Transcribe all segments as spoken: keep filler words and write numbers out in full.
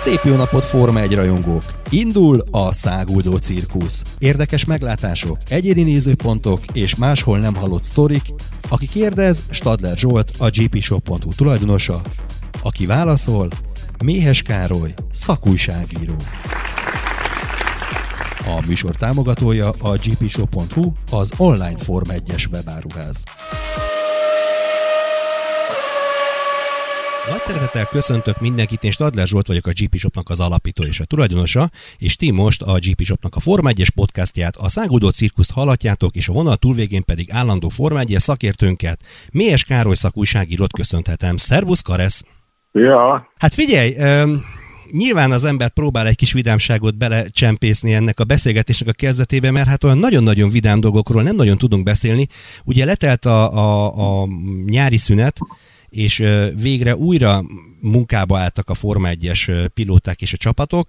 Szép jó napot, Forma egy rajongók! Indul a száguldó cirkusz. Érdekes meglátások, egyéni nézőpontok és máshol nem hallott sztorik. Aki kérdez, Stadler Zsolt, a gé pé shop pont hu tulajdonosa. Aki válaszol, Méhes Károly, szakújságíró. A műsor támogatója a gé pé shop pont hu, az online Forma egyes webáruház. Nagy szeretettel köszöntök mindenkit, én Stadler Zsolt vagyok, a gé pé Shopnak az alapító és a tulajdonosa, és ti most a gé pé Shopnak a Forma egyes podcastját, a száguldó cirkuszt hallatjátok, és a vonal túlvégén pedig állandó Forma egyes szakértőnket, Méhes Károly szakújságírót köszönhetem. Szervusz, Karesz! Ja. Hát figyelj, um, nyilván az ember próbál egy kis vidámságot belecsempészni ennek a beszélgetésnek a kezdetébe, mert hát olyan nagyon-nagyon vidám dolgokról nem nagyon tudunk beszélni. Ugye letelt a, a, a nyári szünet, és végre újra munkába álltak a Forma egyes pilóták és a csapatok,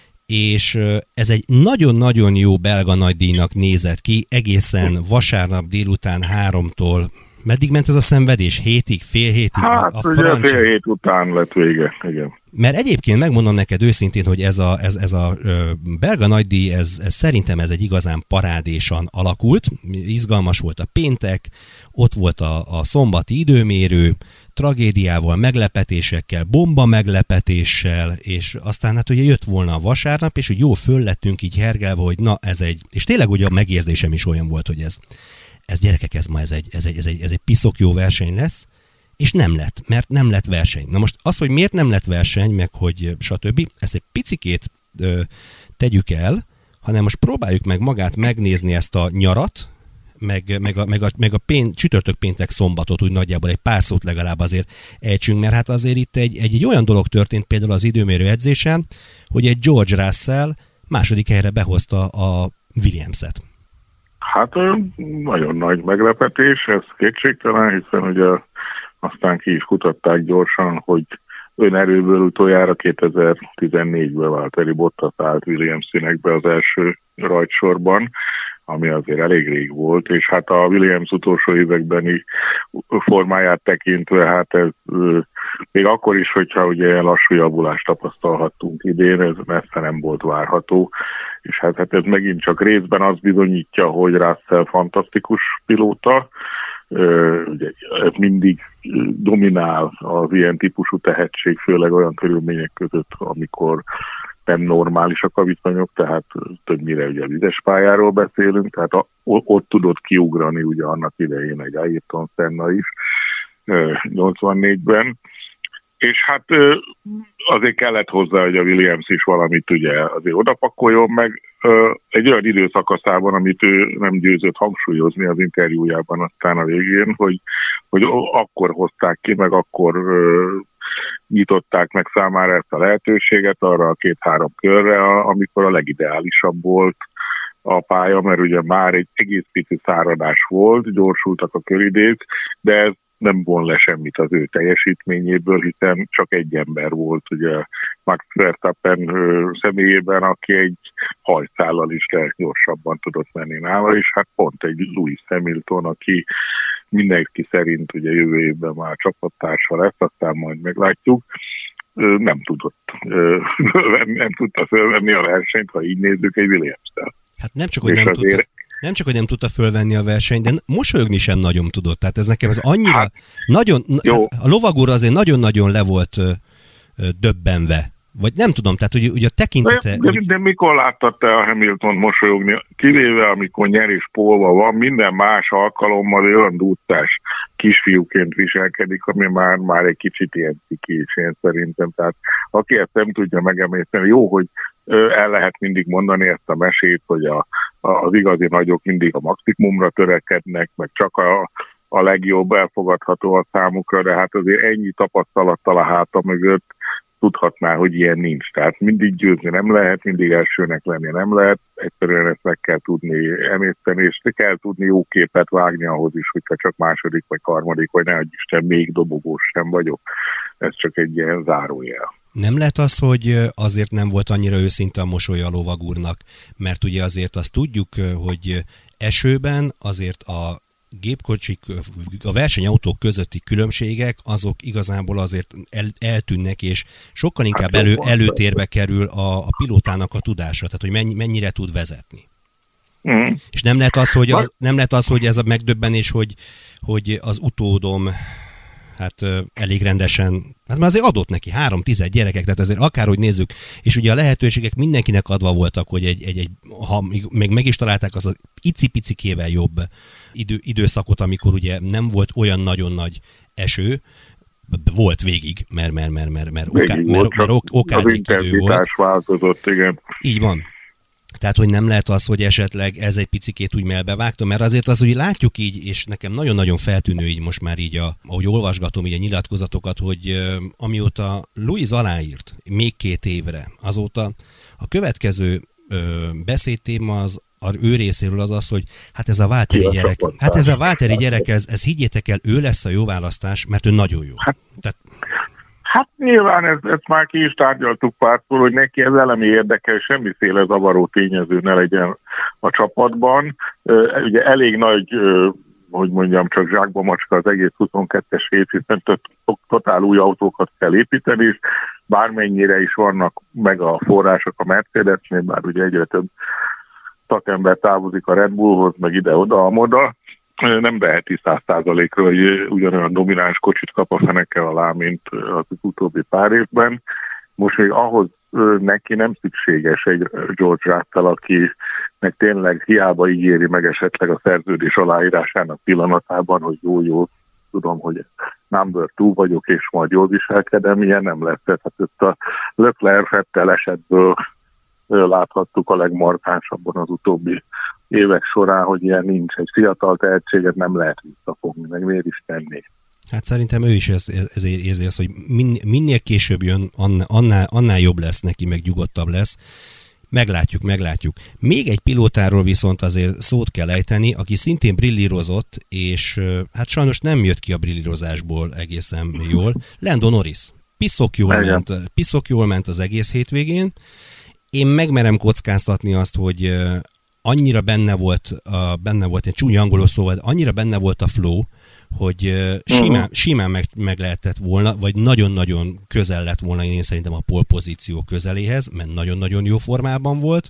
és ez egy nagyon-nagyon jó belga nagydíjnak nézett ki, egészen vasárnap délután háromtól. Meddig ment ez a szenvedés? Hétig, fél hétig? Hát a ugye francia... fél hét után lett vége, igen. Mert egyébként megmondom neked őszintén, hogy ez a, ez, ez a ö, belga nagydíj, ez, ez szerintem ez egy igazán parádésan alakult. Izgalmas volt a péntek, ott volt a, a szombati időmérő, tragédiával, meglepetésekkel, bomba meglepetéssel, és aztán hát ugye jött volna a vasárnap, és úgy jó föl lettünk így hergelve, hogy na ez egy, és tényleg ugye a megérzésem is olyan volt, hogy ez, ez gyerekek, ez ma ez egy, ez egy, ez egy, ez egy piszok jó verseny lesz, és nem lett, mert nem lett verseny. Na most az, hogy miért nem lett verseny, meg hogy stb., ezt egy picikét ö, tegyük el, hanem most próbáljuk meg magát megnézni ezt a nyarat, meg, meg a, meg a, meg a pén, csütörtök péntek szombatot, úgy nagyjából egy pár szót legalább azért ejtsünk, mert hát azért itt egy, egy, egy olyan dolog történt például az időmérő edzésen, hogy egy George Russell második helyre behozta a Williams-et. Hát nagyon nagy meglepetés, ez kétségtelen, hiszen ugye aztán ki is kutatták gyorsan, hogy önerőből utoljára kétezer-tizennégyben Valtteri Bottas állt Williams színekbe az első rajtsorban, ami azért elég rég volt, és hát a Williams utolsó évekbeni formáját tekintve, hát ez még akkor is, hogyha ugye lassú javulást tapasztalhattunk idén, ez messze nem volt várható, és hát, hát ez megint csak részben azt bizonyítja, hogy Russell fantasztikus pilóta, ugye mindig dominál az ilyen típusú tehetség, főleg olyan körülmények között, amikor nem normálisak a viszonyok, tehát többnyire ugye vizes pályáról beszélünk, tehát a, ott tudott kiugrani ugye annak idején egy Ayrton Senna is nyolcvannégyben, és hát azért kellett hozzá, hogy a Williams is valamit ugye azért odapakoljon meg egy olyan időszakaszában, amit ő nem győzött hangsúlyozni az interjújában aztán a végén, hogy, hogy akkor hozták ki, meg akkor nyitották meg számára ezt a lehetőséget arra a két-három körre, amikor a legideálisabb volt a pálya, mert ugye már egy egész pici száradás volt, gyorsultak a köridők, de ez nem von le semmit az ő teljesítményéből, hiszen csak egy ember volt, ugye Max Verstappen személyében, aki egy hajszállal is gyorsabban tudott menni nála, és hát pont egy Lewis Hamilton, aki mindenki szerint ugye jövő évben már csapattársa lesz, aztán majd meglátjuk, nem tudott, nem tudta fölvenni a versenyt, ha így nézzük, egy Williams-tel. Hát nem csak, hogy nem azért... tudta. Nem csak, hogy nem tudta fölvenni a versenyt, de mosolyogni sem nagyon tudott. Tehát ez nekem az annyira... Hát, nagyon, a lovagúr azért nagyon-nagyon le volt ö, ö, döbbenve. Vagy nem tudom, tehát ugye, ugye a tekintete... De, de, de mikor láttad te a Hamilton mosolyogni? Kivéve, amikor nyer és pólva van, minden más alkalommal olyan dúttás kisfiúként viselkedik, ami már, már egy kicsit ilyen cikés, én szerintem. Tehát aki ezt nem tudja megemészteni, jó, hogy el lehet mindig mondani ezt a mesét, hogy a, a, az igazi nagyok mindig a maximumra törekednek, meg csak a, a legjobb elfogadható a számukra, de hát azért ennyi tapasztalattal a háta mögött tudhatná, hogy ilyen nincs. Tehát mindig győzni nem lehet, mindig elsőnek lenni nem lehet, egyszerűen ezt meg kell tudni emészteni, és kell tudni jó képet vágni ahhoz is, hogyha csak második vagy harmadik, vagy nehogy Isten, még dobogós sem vagyok. Ez csak egy ilyen zárójel. Nem lehet az, hogy azért nem volt annyira őszinte a mosolya a lovagúrnak, mert ugye azért azt tudjuk, hogy esőben azért a gépkocsik, a versenyautók közötti különbségek, azok igazából azért el, eltűnnek, és sokkal inkább elő, előtérbe kerül a, a pilótának a tudása, tehát hogy mennyi, mennyire tud vezetni. Mm. És nem lehet az, hogy, a, nem lehet az, hogy ez a megdöbbenés, hogy, hogy az utódom hát elég rendesen, hát már azért adott neki három, tized gyerekek, tehát azért akárhogy nézzük, és ugye a lehetőségek mindenkinek adva voltak, hogy egy, egy, egy ha még meg is találták az az icipicikével jobb idő, időszakot, amikor ugye nem volt olyan nagyon nagy eső, volt végig, mert mert mert mert mert, oká, mert, mert, mert ok, okádék idő volt. Változott, igen. Így van. Tehát, hogy nem lehet az, hogy esetleg ez egy picikét úgy melbevágta, mert azért az, hogy látjuk így, és nekem nagyon-nagyon feltűnő így most már így, a, ahogy olvasgatom így a nyilatkozatokat, hogy uh, amióta Louis aláírt még két évre, azóta a következő uh, beszédtéma az a ő részéről az az, hogy hát ez a Valtteri gyerek, hát ez a Valtteri gyerek, ez, ez higgyétek el, ő lesz a jó választás, mert ő nagyon jó. Hát, Tehát, Hát nyilván ezt, ezt már ki is tárgyaltuk pártól, hogy neki ez elemi érdekel, semmiféle zavaró tényező ne legyen a csapatban. Ugye elég nagy, hogy mondjam, csak zsákba macska az egész huszonkettes év, hiszen totál új autókat kell építeni, és bármennyire is vannak meg a források a Mercedesnél, bár ugye egyre több szakember távozik a Red Bullhoz, meg ide-oda, amoda, nem veheti száz százalékra, hogy ugyanolyan domináns kocsit kap a fenekkel alá, mint az utóbbi pár évben. Most még ahhoz neki nem szükséges egy George Russell, akinek tényleg hiába ígéri meg esetleg a szerződés aláírásának pillanatában, hogy jó-jó, tudom, hogy number two vagyok, és majd jól viselkedem, ilyen nem lesz. Tehát ezt a Leclerc-Vettel esetből láthattuk a legmarkánsabban az utóbbi évek során, hogy ilyen nincs. Egy fiatal tehetséget nem lehet visszafogni, meg miért is tenni. Hát szerintem ő is ezért érzi azt, hogy minél később jön, annál, annál jobb lesz neki, meg nyugodtabb lesz. Meglátjuk, meglátjuk. Még egy pilótáról viszont azért szót kell ejteni, aki szintén brillírozott, és hát sajnos nem jött ki a brillírozásból egészen jól. Lando Norris. Piszok jól, ment, piszok jól ment az egész hétvégén. Én megmerem kockáztatni azt, hogy annyira benne volt, a, benne volt egy csúnya angolos szóval, annyira benne volt a flow, hogy simán, uh-huh. simán meg, meg lehetett volna, vagy nagyon-nagyon közel lett volna, én szerintem a pole pozíció közeléhez, mert nagyon-nagyon jó formában volt.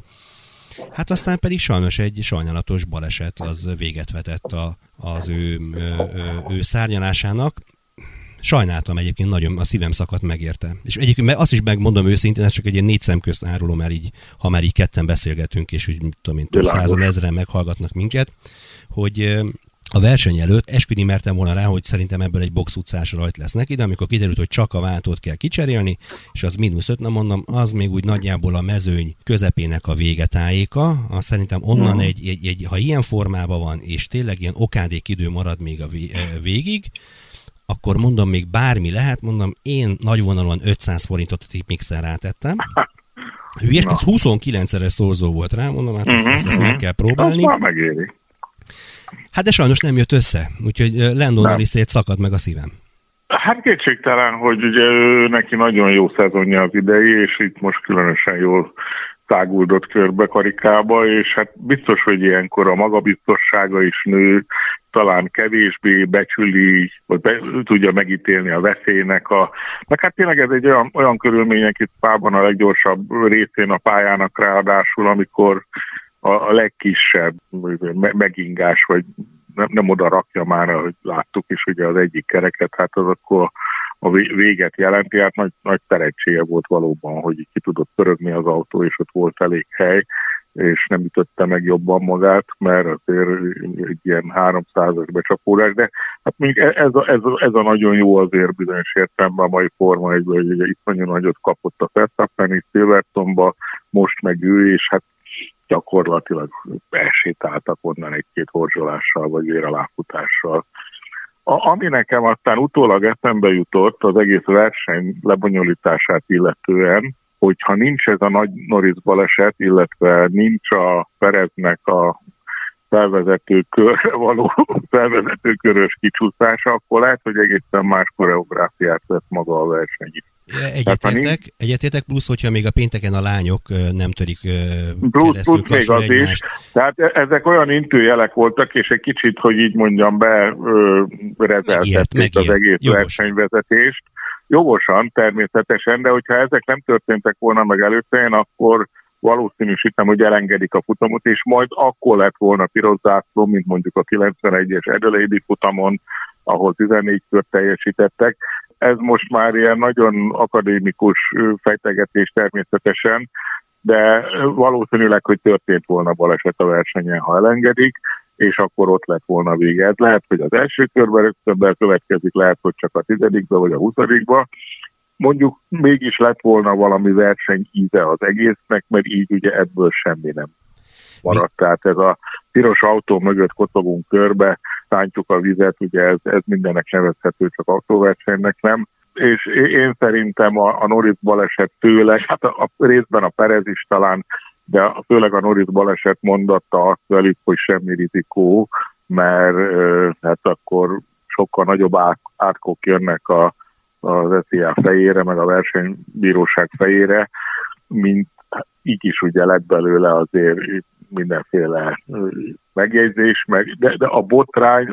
Hát aztán pedig sajnos egy sajnálatos baleset az véget vetett a, az ő, ő, ő, ő szárnyalásának. Sajnáltam egyébként, nagyon a szívem szakadt meg érte. És egyébként azt is megmondom őszintén, ez csak egy ilyen négy szem közt árulom, már így, ha már így ketten beszélgetünk, és úgy tudom én, több százan, ezren meghallgatnak minket, hogy a verseny előtt esküdni mertem volna rá, hogy szerintem ebből egy box utcás rajt lesz neki, de amikor kiderült, hogy csak a váltót kell kicserélni, és az mínusz öt, na mondom, az még úgy nagyjából a mezőny közepének a végetájéka, az szerintem onnan egy, egy, egy, ha ilyen formában van, és tényleg ilyen okádék idő marad még a végig, akkor mondom, még bármi lehet, mondom, én nagyvonalúan ötszáz forintot a tipmixen rátettem. Hülyes, ez huszonkilencszeres szorzó volt rá, mondom, hát ezt, ezt, ezt meg kell próbálni. Azt megéri. Hát de sajnos nem jött össze, úgyhogy Lando Norrisért szakad meg a szívem. Hát kétségtelen, hogy ugye neki nagyon jó szezonja az idei, és itt most különösen jól táguldott körbe karikába, és hát biztos, hogy ilyenkor a magabiztossága is nő, talán kevésbé becsüli, vagy be, tudja megítélni a veszélynek. A, meg hát tényleg ez egy olyan, olyan körülmények itt Spában a leggyorsabb részén a pályának ráadásul, amikor a, a legkisebb megingás, vagy nem, nem oda rakja már, ahogy láttuk is, ugye az egyik kereket, hát az akkor a véget jelenti, hát nagy, nagy szerencséje volt valóban, hogy ki tudott pörögni az autó, és ott volt elég hely, és nem ütötte meg jobban magát, mert azért egy ilyen háromszázas becsapódás, de hát még ez a, ez, a, ez a nagyon jó azért bizonyos értelemben a mai Forma egyből, hogy ugye itt nagyon nagyot kapott a Verstappen is Silverstone-ba, most meg ő, és hát gyakorlatilag elsétáltak onnan egy-két horzsolással, vagy véraláfutással. A, ami nekem aztán utólag eszembe jutott az egész verseny lebonyolítását illetően, hogyha nincs ez a nagy Norris baleset, illetve nincs a Pereznek a felvezető körre való felvezető körös kicsúszása, akkor lehet, hogy egészen más koreográfiát vett maga a verseny is. Egyetértek, egyetértek, plusz, hogyha még a pénteken a lányok nem törik plusz, keresztül plusz még az is. Tehát ezek olyan intőjelek voltak, és egy kicsit, hogy így mondjam, berezeltették az egész jogos. versenyvezetést. Jogosan, természetesen, de hogyha ezek nem történtek volna meg előtte, akkor valószínűsítem, hogy elengedik a futamot, és majd akkor lett volna piros zászló, mint mondjuk a kilencvenegyes Adelaide futamon, ahol tizennégy kört teljesítettek. Ez most már ilyen nagyon akadémikus fejtegetés természetesen, de valószínűleg, hogy történt volna baleset a versenyen, ha elengedik, és akkor ott lett volna vége. Ez lehet, hogy az első körben rögtön következik, lehet, hogy csak a tizedikbe vagy a huszadikba. Mondjuk mégis lett volna valami verseny íze az egésznek, mert így ugye ebből semmi nem maradt. Tehát ez a piros autó mögött kocogunk körbe, szántjuk a vizet, ugye ez, ez mindennek nevezhető, csak autóversenynek nem. És én szerintem a, a Norris baleset főleg, hát a, a részben a Perez is talán, de főleg a Norris baleset mondatta azt velük, hogy semmi rizikó, mert hát akkor sokkal nagyobb átkok jönnek a, az es zé á fejére, meg a versenybíróság fejére, mint így is ugye lett belőle azért mindenféle megjegyzés, meg, de, de a botrány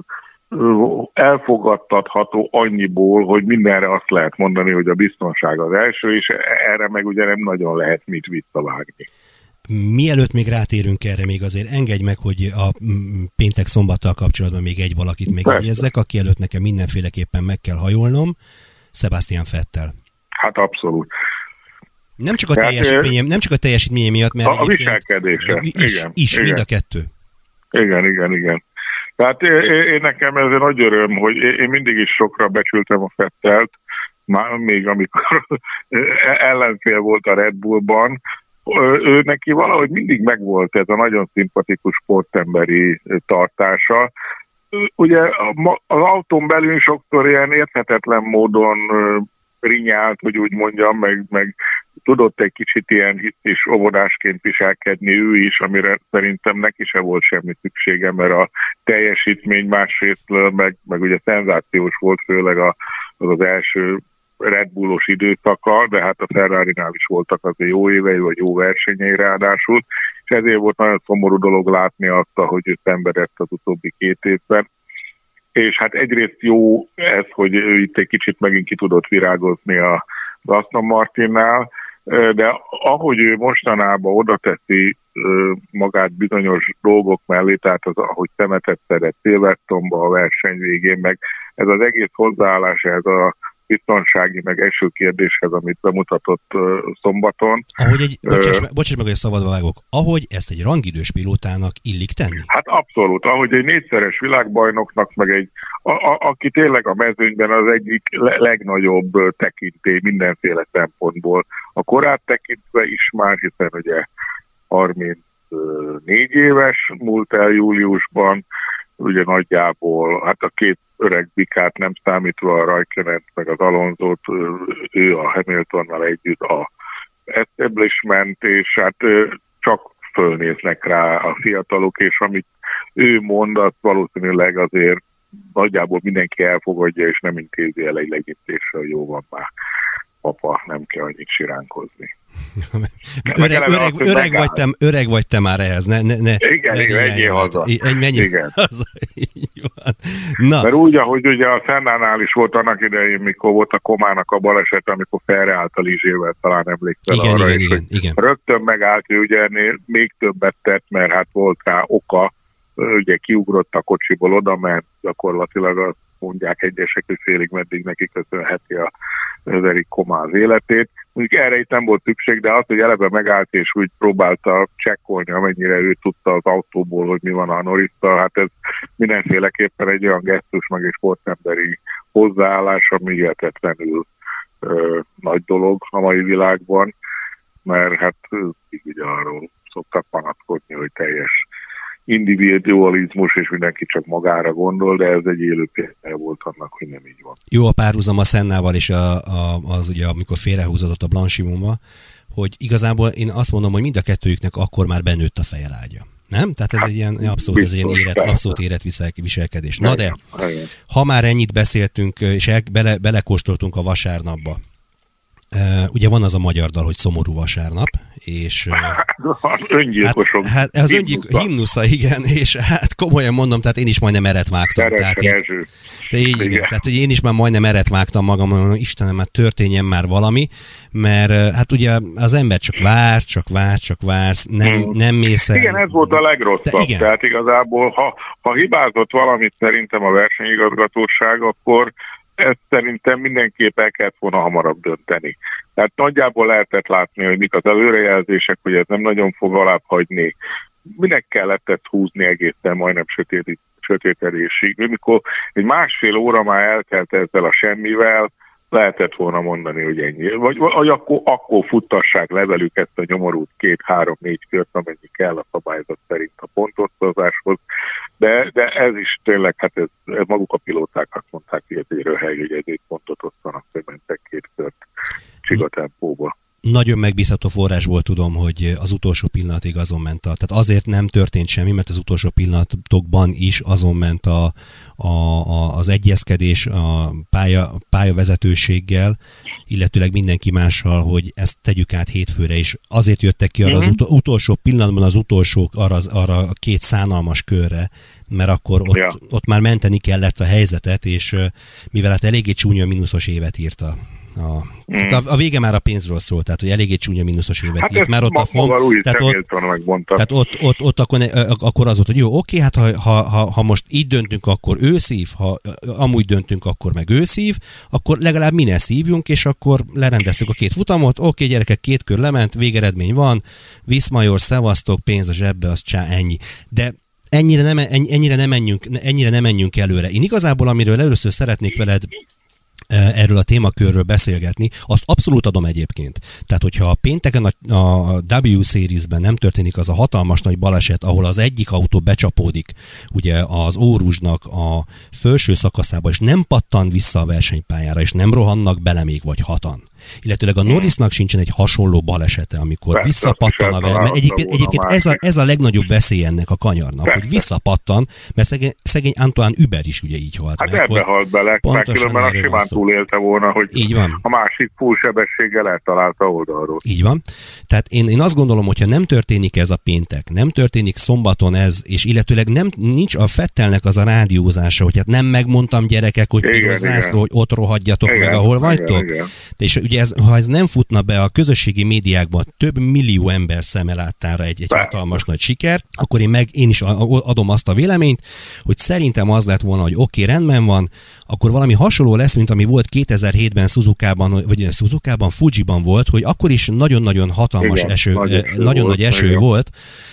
elfogadtatható annyiból, hogy mindenre azt lehet mondani, hogy a biztonság az első, és erre meg ugye nem nagyon lehet mit visszavágni. Mielőtt még rátérünk erre, még azért engedj meg, hogy a péntek-szombattal kapcsolatban még egy valakit megjegyezzek, aki előtt nekem mindenféleképpen meg kell hajolnom, Sebastian Vettel. Hát abszolút. Nem csak a teljesítménye, nem csak a teljesítménye miatt, mert a, a viselkedése. Is, igen, is igen. mind a kettő. Igen, igen, igen. Tehát én, én nekem ez egy nagy öröm, hogy én mindig is sokra becsültem a Vettelt, már még amikor ellenfél volt a Red Bullban, ő neki valahogy mindig megvolt ez a nagyon szimpatikus sportemberi tartása. Ugye az autón belül sokszor ilyen érthetetlen módon rinyált, hogy úgy mondjam, meg, meg tudott egy kicsit ilyen hisz és óvodásként viselkedni ő is, amire szerintem neki se volt semmi szüksége, mert a teljesítmény másrészt, meg, meg ugye szenzációs volt, főleg a, az az első Red Bullos időszaka, de hát a Ferrarinál is voltak azért jó évei, vagy jó versenyei ráadásul, és ezért volt nagyon szomorú dolog látni azt, hogy ő szenvedett az utóbbi két évben. És hát egyrészt jó ez, hogy ő itt egy kicsit megint ki tudott virágozni a Aston Martinnál, de ahogy ő mostanában oda teszi magát bizonyos dolgok mellé, tehát az, ahogy szemetet szeret Silverstone-ba a verseny végén, meg ez az egész hozzáállás, ez a biztonsági, meg első kérdéshez, amit bemutatott uh, szombaton. Ahogy egy, bocsáss, uh, bocsáss meg, hogy a szabadba vágok, ahogy ezt egy rangidős pilótának illik tenni? Hát abszolút, ahogy egy négyszeres világbajnoknak, meg egy, a, a, aki tényleg a mezőnyben az egyik le, legnagyobb tekintély mindenféle szempontból. A korát tekintve is már, hiszen ugye harmincnégy éves, múlt el júliusban, ugye nagyjából, hát a két öreg bikát nem számítva, a Raikkonent meg az Alonsót, ő a Hamiltonnal együtt a establishment, és hát csak fölnéznek rá a fiatalok, és amit ő mond, azt valószínűleg azért nagyjából mindenki elfogadja, és nem intézi el egy legyintésre, hogy jó van már, papa, nem kell annyit siránkozni. öreg, öreg, öreg, vagy te, öreg vagy te már ehhez. Ne, ne, ne, igen, ne, igen, ennyi haza. Ennyi igen. haza. Na. Mert úgy, ahogy ugye a Sennánál is volt annak idején, mikor volt a Komának a baleset, amikor felreállt a Lizsével, talán emlékszel igen, arra igen, is, igen, igen. Rögtön megállt, ő ugye ennél még többet tett, mert hát volt rá oka, ugye kiugrott a kocsiból oda, mert gyakorlatilag azt mondják egyesek, hogy félig meddig neki köszönheti a Erik Komá az életét. Mondjuk erre itt nem volt szükség, de az, hogy eleve megállt és úgy próbálta csekkolni, amennyire ő tudta az autóból, hogy mi van a Norrisszal, hát ez mindenféleképpen egy olyan gesztus, meg egy sportemberi hozzáállás, ami hihetetlenül ö, nagy dolog a mai világban, mert hát így ugye arról szoktak panaszkodni, hogy teljes individualizmus, és mindenki csak magára gondol, de ez egy élő példája volt annak, hogy nem így van. Jó a párhuzam a Sennával és a, a, az ugye, amikor félrehúzódott a Blanchimoma, hogy igazából én azt mondom, hogy mind a kettőjüknek akkor már benőtt a fejelágya. Nem? Tehát ez egy ilyen abszolút, ez egy ilyen élet, abszolút életviselkedés. Na de, ha már ennyit beszéltünk, és el, bele, belekóstoltunk a vasárnapba, Uh, ugye van az a magyar dal, hogy Szomorú vasárnap, és... Az öngyilkosok. Hát, hát az öngyilkosok himnusza, igen, és hát komolyan mondom, tehát én is majdnem eret vágtam. Tehát én, de így, igen. Tehát hogy én is már majdnem eret vágtam magam, mondom, Istenem, már történjen már valami, mert hát ugye az ember csak vársz, csak vársz, csak vársz, nem, hmm. nem mész el. Igen, ez volt a legrosszabb. Tehát igazából, ha, ha hibázott valamit szerintem a versenyigazgatóság, akkor ezt szerintem mindenképp el kellett volna hamarabb dönteni. Tehát nagyjából lehetett látni, hogy mik az előrejelzések, hogy ez nem nagyon fog alább hagyni. Minek kellett ezt húzni egészen majdnem sötét, sötétedésig. Mikor egy másfél óra már eltelt ezzel a semmivel, lehetett volna mondani, hogy ennyi. Vagy, vagy akkor, akkor futtassák le velük ezt a nyomorút két-három-négy kört, amennyi kell a szabályzat szerint a pontosztozáshoz. De, de ez is tényleg, hát ez, ez maguk a pilóták azt mondták, hogy ez egy röhely, hogy ezért pontot osztanak, hogy mentek két kört csigatempóba. Nagyon megbízható forrásból tudom, hogy az utolsó pillanatig azon ment a... Tehát azért nem történt semmi, mert az utolsó pillanatokban is azon ment a, a, a, az egyezkedés a pálya, pályavezetőséggel, illetőleg mindenki mással, hogy ezt tegyük át hétfőre, és azért jöttek ki arra mm-hmm. az ut- utolsó pillanatban az utolsók arra, az, arra a két szánalmas körre, mert akkor ott, ja. ott már menteni kellett a helyzetet, és mivel hát eléggé csúnya mínuszos évet írta. A, mm. a, a vége már a pénzről szólt, tehát hogy eléggé csúnya mínuszos évet hát írt. Már ott a fom, tehát, ott, tehát ott, ott, ott akkor, ne, akkor az volt, hogy jó, oké, hát ha, ha, ha, ha most így döntünk, akkor ő szív, ha amúgy döntünk, akkor meg ő szív, akkor legalább mi ne szívjunk, és akkor lerendezzük a két futamot, oké, gyerekek, két kör lement, végeredmény van, Viszmajor, szevasztok, pénz a zsebbe, az csá, ennyi. De ennyire nem, ennyire, nem menjünk, ennyire nem menjünk előre. Én igazából, amiről először szeretnék veled erről a témakörről beszélgetni, azt abszolút adom egyébként. Tehát, hogyha a pénteken a, a W Series-ben nem történik az a hatalmas nagy baleset, ahol az egyik autó becsapódik ugye az Órusnak a felső szakaszába, és nem pattan vissza a versenypályára, és nem rohannak bele még vagy hatan. Illetőleg a Norrisnak sincsen egy hasonló balesete, amikor persze, visszapattan a ver... Egyébként, egyébként ez, a, ez a legnagyobb veszély ennek a kanyarnak, persze. hogy visszapattan, mert szegény, szegény Antoine Hubert is ugye így halt hát meg. Hát ebbe halt bele, mert különben a simán túlélte volna, hogy így van. A másik fullsebességgel eltalálta oldalról. Így van. Tehát én, én azt gondolom, hogyha nem történik ez a péntek, nem történik szombaton ez, és illetőleg nem, nincs a Fettelnek az a rádiózása, hogy hát nem megmondtam gyerekek, hogy piros zászló, hogy ott rohadjatok igen, meg, ahol igen, vagytok. Igen. És ugye ez, ha ez nem futna be a közösségi médiákban több millió ember szemelátára egy, egy hatalmas nagy siker, akkor én meg én is adom azt a véleményt, hogy szerintem az lett volna, hogy oké, okay, rendben van, akkor valami hasonló lesz, mint ami volt kétezer-hétben Suzukában, vagy Suzukában, Fujiban volt, hogy akkor is nagyon-nagyon hatalmas igen, eső, nagy eső nagyon volt, nagy eső igen. volt,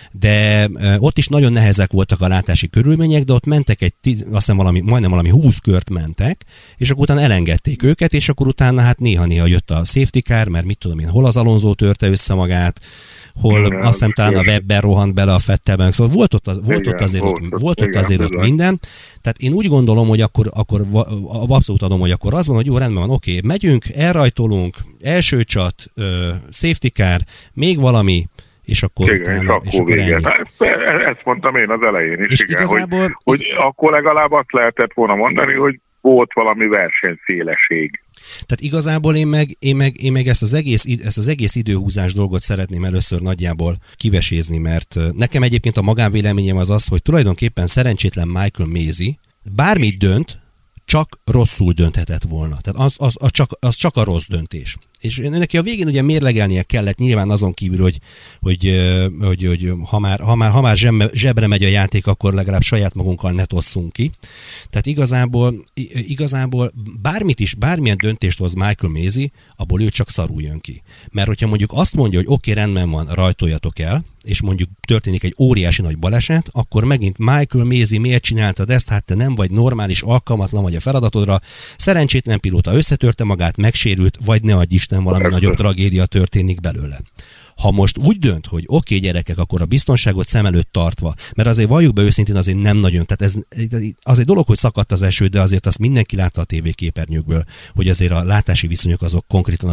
de ott is nagyon nehezek voltak a látási körülmények, de ott mentek egy, azt hiszem valami, majdnem valami húsz kört mentek, és akkor utána elengedték őket, és akkor utána hát néha-néha jött a safety car, mert mit tudom én, hol az Alonso törte össze magát, hol igen, azt hiszem talán a Webber rohant bele a Fettelben, szóval volt ott, az, volt igen, ott azért, volt, ott, volt ott, azért ott minden. Tehát én úgy gondolom, hogy akkor, akkor abszolút adom, hogy akkor az van, hogy jó, rendben van, oké, megyünk, elrajtolunk, első csat, uh, safety car, még valami, és akkor igen, utána, és akkor, és akkor ennyi. Ezt mondtam én az elején is, és igen, igazából, hogy, hogy akkor legalább azt lehetett volna mondani, hogy volt valami versenyféleség. Tehát igazából én meg, én meg, én meg ezt, az egész, ezt az egész időhúzás dolgot szeretném először nagyjából kivesézni, mert nekem egyébként a magánvéleményem az az, hogy tulajdonképpen szerencsétlen Michael Masi bármit dönt, csak rosszul dönthetett volna. Tehát az, az, az, csak, az csak a rossz döntés. És neki a végén ugye mérlegelnie kellett nyilván azon kívül, hogy, hogy, hogy, hogy ha már, ha már, ha már zsebbe, zsebre megy a játék, akkor legalább saját magunkkal ne tosszunk ki. Tehát igazából, igazából bármit is, bármilyen döntést hoz Michael Masi, abból ő csak szarul jön ki. Mert hogyha mondjuk azt mondja, hogy oké, okay, rendben van, rajtoljatok el, és mondjuk történik egy óriási nagy baleset, akkor megint Michael Masi, miért csináltad ezt? Hát te nem vagy normális, alkalmatlan vagy a feladatodra. Szerencsétlen pilóta összetörte magát, megsérült, vagy ne adj Isten, valami nagyobb tragédia történik belőle. Ha most úgy dönt, hogy oké, okay, gyerekek, akkor a biztonságot szem előtt tartva, mert azért valljuk be őszintén, azért nem nagyon, tehát ez az egy dolog, hogy szakadt az eső, de azért azt mindenki látta a tévéképernyőkből, hogy azért a látási viszonyok azok konkrétan azok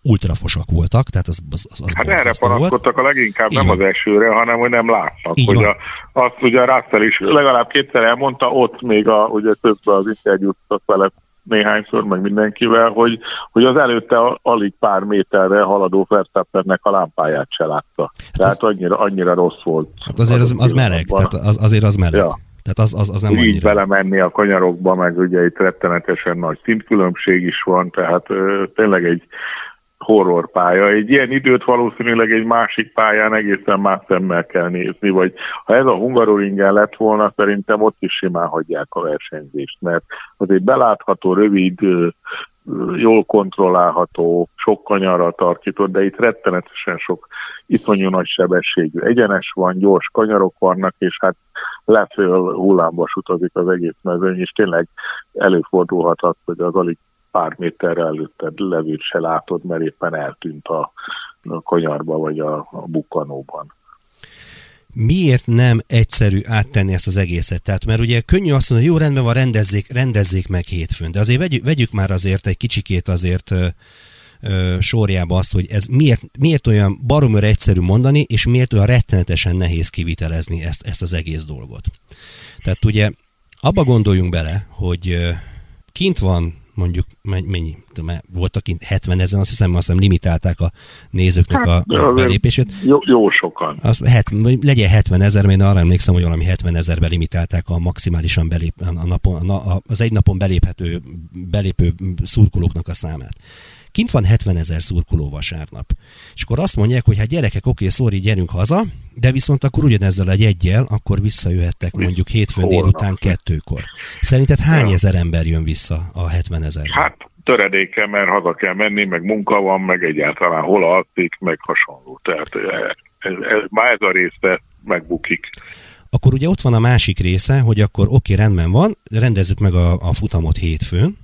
ultrafosak voltak, tehát az, az, az, az hát erre panaszkodtak a leginkább, így nem van. az esőre, hanem hogy nem látnak. Így hogy a, azt ugye a Russell is legalább kétszer elmondta, ott még a, ugye közben az interjút vele néhányszor, meg mindenkivel, hogy, hogy az előtte alig pár méterre haladó Verstappennek a lámpáját se látta. Hát tehát az, annyira, annyira rossz volt. Hát azért az, az meleg, tehát az, azért az meleg. Ja. Tehát az, az, az nem így annyira. belemenni a kanyarokba, meg ugye itt rettenetesen nagy szintkülönbség is van, tehát ö, tényleg egy horrorpálya. Egy ilyen időt valószínűleg egy másik pályán egészen más szemmel kell nézni, vagy ha ez a Hungaroringen lett volna, szerintem ott is simán hagyják a versenyzést, mert azért belátható, rövid, jól kontrollálható, sok kanyarral tartított, de itt rettenetesen sok iszonyú nagy sebességű egyenes van, gyors kanyarok vannak, és hát leföl hullámba utazik az egész mezőny, és tényleg előfordulhat az, hogy az alig pár méterre előtted levőt se látod, mert éppen eltűnt a, a kanyarba vagy a, a bukkanóban. Miért nem egyszerű áttenni ezt az egészet? Tehát, mert ugye könnyű azt mondani, hogy jó, rendben van, rendezzék, rendezzék meg hétfőn, de azért vegyük, vegyük már azért egy kicsikét azért ö, ö, sorjába azt, hogy ez miért, miért olyan baromőre egyszerű mondani, és miért olyan rettenetesen nehéz kivitelezni ezt, ezt az egész dolgot. Tehát ugye abba gondoljunk bele, hogy ö, kint van mondjuk mennyi, voltak kint hetvenezen, azt hiszem, azt hiszem limitálták a nézőknek hát, a belépését. Jó, jó sokan. Az, het, legyen hetvenezer, mert én arra emlékszem, hogy valami hetvenezerbe limitálták a maximálisan belép, a napon, a, az egy napon beléphető, belépő szurkolóknak a számát. Kint van hetvenezer szurkoló vasárnap. És akkor azt mondják, hogy hát gyerekek, oké, szóri, gyerünk haza, de viszont akkor ugyanezzel egy egyel, akkor visszajöhettek mondjuk hétfőn délután kettőkor. Szerinted hány ja. ezer ember jön vissza a hetvenezer? Hát töredéke, mert haza kell menni, meg munka van, meg egyáltalán hol alszik, meg hasonló. Tehát ez, ez, már ez a része megbukik. Akkor ugye ott van a másik része, hogy akkor oké, rendben van, rendezzük meg a, a futamot hétfőn,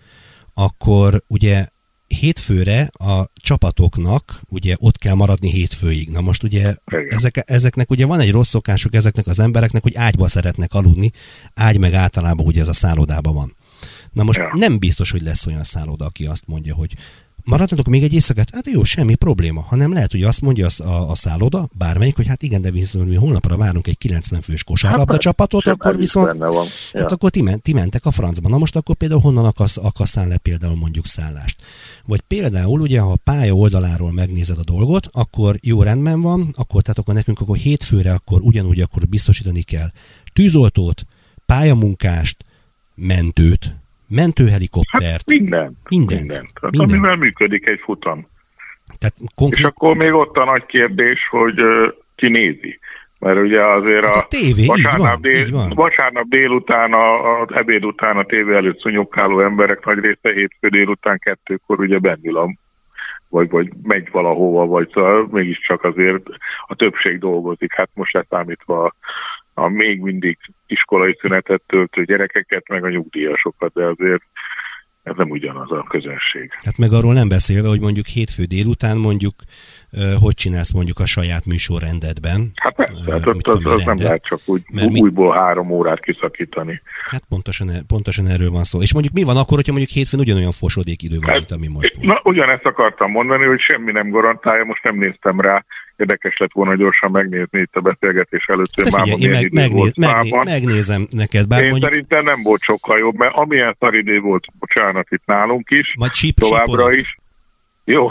akkor ugye hétfőre a csapatoknak ugye ott kell maradni hétfőig. Na most ugye ezek, ezeknek ugye van egy rossz szokásuk ezeknek az embereknek, hogy ágyba szeretnek aludni, ágy meg általában ugye ez a szállodában van. Na most ja. nem biztos, hogy lesz olyan szálloda, aki azt mondja, hogy maradhatok még egy éjszakát? Hát jó, semmi probléma. Hanem lehet, hogy azt mondja a, a, a szálloda, bármelyik, hogy hát igen, de viszont mi holnapra várunk egy kilencven fős kosárlabda hát, csapatot, akkor viszont ja. hát akkor ti, men, ti mentek a francba. Na most akkor például honnan akasz, akasszál le például mondjuk szállást? Vagy például ugye, ha a pálya oldaláról megnézed a dolgot, akkor jó, rendben van, akkor tehát akkor nekünk akkor hétfőre akkor ugyanúgy akkor biztosítani kell tűzoltót, pályamunkást, mentőt, mentőhelikoptert. Hát mindent. Mindent. mindent. Hát mindent. Amivel működik egy futam. Tehát konkrét... És akkor még ott a nagy kérdés, hogy uh, ki nézi. Mert ugye azért hát a, a tévé, vasárnap, van, dél, vasárnap délután, az ebéd után a tévé előtt szúnyogkáló emberek nagy része hétfő délután kettőkor ugye bennül a, vagy, vagy megy valahova, vagy szóval mégiscsak azért a többség dolgozik. Hát most leszámítva a, a még mindig iskolai szünetet töltő gyerekeket, meg a nyugdíjasokat, de azért ez nem ugyanaz a közönség. Hát meg arról nem beszélve, hogy mondjuk hétfő délután mondjuk hogy csinálsz mondjuk a saját műsorrendedben. Hát persze, hát az, az, az nem lehet csak úgy újból mit... három órát kiszakítani. Hát pontosan, pontosan erről van szó. És mondjuk mi van akkor, hogyha mondjuk hétfőn ugyanolyan fosodék idő van, hát, mint ami most van? Na, ugyanezt akartam mondani, hogy semmi nem garantálja, most nem néztem rá, érdekes lett volna gyorsan megnézni itt a beszélgetés előtt. Hát figyelj, én meg, megnéz, megnéz, megnézem neked. Bár én mondjuk... szerintem nem volt sokkal jobb, mert amilyen szaridé volt, bocsánat, itt nálunk is, majd csíp, továbbra csípolok. is. Jó.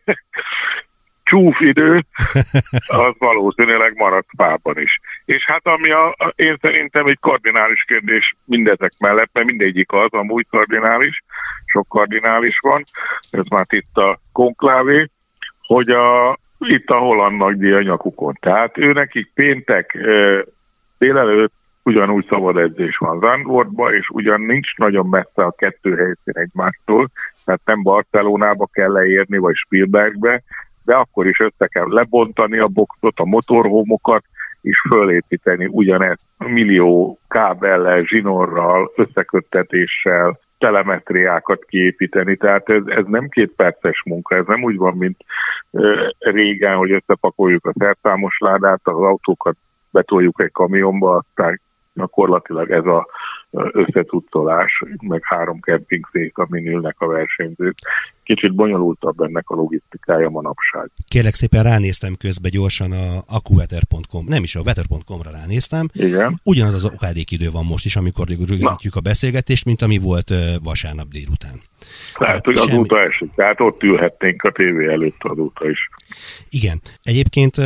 Csúf idő, az valószínűleg maradt Spában is. És hát ami a, a, én szerintem egy kardinális kérdés mindezek mellett, mert mindegyik az, amúgy kardinális, sok kardinális van, ez már itt a konklávé, hogy a, itt a holland nagydíj a nyakukon. Tehát ő nekik péntek e, délelőtt ugyanúgy szabad edzés van Zandvoortban, és ugyan nincs nagyon messze a kettő helyszín egymástól, tehát nem Barcelonába kell leérni, vagy Spielbergbe, de akkor is össze kell lebontani a boxot, a motorhomokat, és fölépíteni ugyanezt millió kábellel, zsinorral, összeköttetéssel, telemetriákat kiépíteni. Tehát ez, ez nem két perces munka, ez nem úgy van, mint e, régen, hogy összepakoljuk a szerszámos ládát, az autókat betoljuk egy kamionba, aztán gyakorlatilag ez a összecucolás, meg három kempingszék, amin ülnek a versenyzők. Kicsit bonyolultabb ennek a logisztikája manapság. Kérlek szépen, ránéztem közben gyorsan a accuweather pont com, nem is a weather pont com-ra ránéztem. Igen. Ugyanaz az okádék idő van most is, amikor rögzítjük a beszélgetést, mint ami volt vasárnap délután. Tehát, hogy semmi... azóta esik. Tehát ott ülhetnénk a tévé előtt azóta is. Igen. Egyébként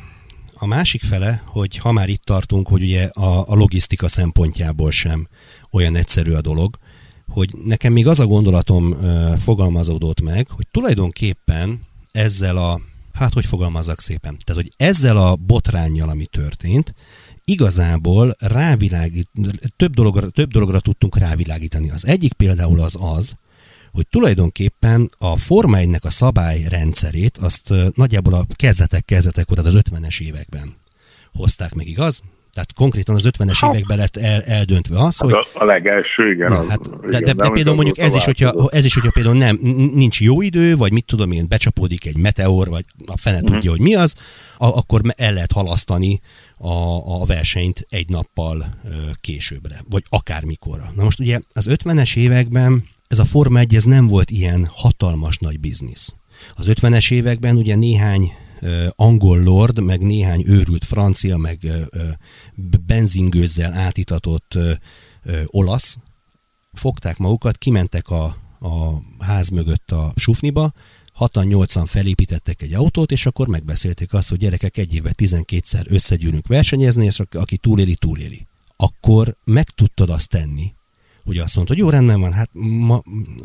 a másik fele, hogy ha már itt tartunk, hogy ugye a, a logisztika szempontjából sem olyan egyszerű a dolog, hogy nekem még az a gondolatom uh, fogalmazódott meg, hogy tulajdonképpen ezzel a, hát hogy fogalmazzak szépen, tehát hogy ezzel a botránnyal, ami történt, igazából rávilágít, több dologra, több dologra tudtunk rávilágítani. Az egyik például az az, hogy tulajdonképpen a Forma egynek a szabályrendszerét azt uh, nagyjából a kezdetek kezdetek tehát az ötvenes években hozták meg, igaz? Tehát konkrétan az ötvenes hát, években lett el, eldöntve az, hogy... A, a legelső, igen. Na, az, hát, de, igen de, de például mondjuk ez is, hogyha, ez is, hogyha például nem, nincs jó idő, vagy mit tudom én, becsapódik egy meteor, vagy a fene uh-huh. tudja, hogy mi az, a, akkor el lehet halasztani a, a versenyt egy nappal ö, későbbre, vagy akármikorra. Na most ugye az ötvenes években ez a Forma egy ez nem volt ilyen hatalmas nagy biznisz. Az ötvenes években ugye néhány Uh, angol lord, meg néhány őrült francia, meg uh, uh, benzingőzzel átitatott uh, uh, olasz fogták magukat, kimentek a, a ház mögött a sufniba, hatan-nyolcan felépítettek egy autót, és akkor megbeszélték azt, hogy gyerekek, egy évben tizenkétszer összegyűlünk versenyezni, és aki túléli, túléli. Akkor meg tudtad azt tenni, hogy azt mondta, hogy jó, rendben van, hát ma...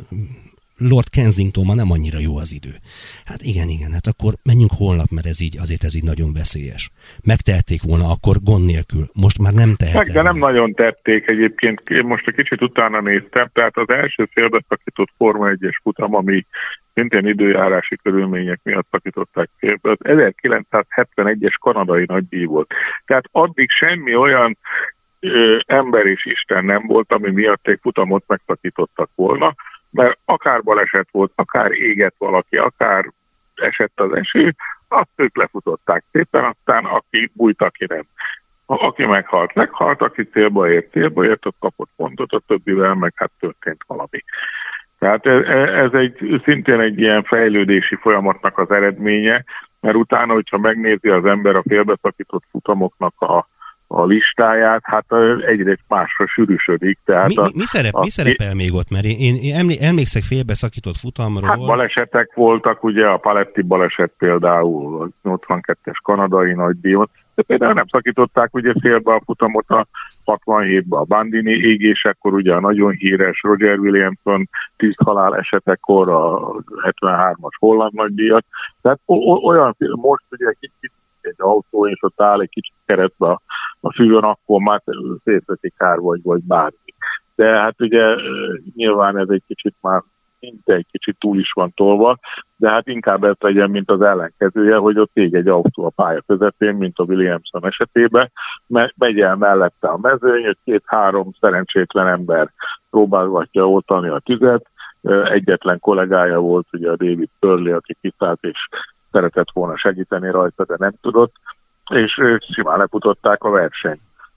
Lord Kensington ma nem annyira jó az idő. Hát igen, igen, hát akkor menjünk holnap, mert ez így, azért ez így nagyon veszélyes. Megtehették volna akkor gond nélkül. Most már nem tehetek. Meg, de nem nagyon tették egyébként. Én most egy kicsit utána néztem, tehát az első félbeszakított Forma egyes futam, ami szintén időjárási körülmények miatt szakították félbe, az ezerkilencszázhetvenegyes kanadai nagydíj volt. Tehát addig semmi olyan ö, ember és Isten nem volt, ami miatt egy futamot megszakítottak volna, mert akár baleset volt, akár égett valaki, akár esett az eső, azt ők lefutották szépen, aztán aki bújt, aki nem. Aki meghalt, meghalt, aki célba ért, célba ért, ott kapott pontot, a többivel meg hát történt valami. Tehát ez, ez egy, szintén egy ilyen fejlődési folyamatnak az eredménye, mert utána, hogyha megnézi az ember a félbeszakított futamoknak a a listáját, hát egyre másra sürűsödik. Tehát mi, mi, mi, szerep, a, mi szerepel még ott? Mert én, én emlékszek félbeszakított futamról. Hát balesetek voltak, ugye a Paletti baleset például, a nyolcvankettes kanadai nagydíjon, de például nem szakították ugye félbe a futamot a hatvanhétben a Bandini égésekor, ugye a nagyon híres Roger Williamson tűzhalál esetekor a hetvenhármas holland nagydíjat. Tehát olyan, most ugye kicsit egy autó, és ott áll egy kicsit keresztbe a, a fűvön, akkor már szétveszik kár vagy, vagy bármi. De hát ugye nyilván ez egy kicsit már szinte egy kicsit túl is van tolva, de hát inkább ez legyen, mint az ellenkezője, hogy ott ég egy autó a pálya közepén, mint a Williamson esetében, mert megy el mellette a mezőny, hogy két-három szerencsétlen ember próbálgatja oltani a tüzet, egyetlen kollégája volt, ugye a David Purley, aki kiszállt és szeretett volna segíteni rajta, de nem tudott, és simán lefutották a versenyt.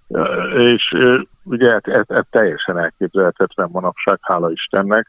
És ugye ez, ez teljesen elképzelhetetlen manapság, hála Istennek.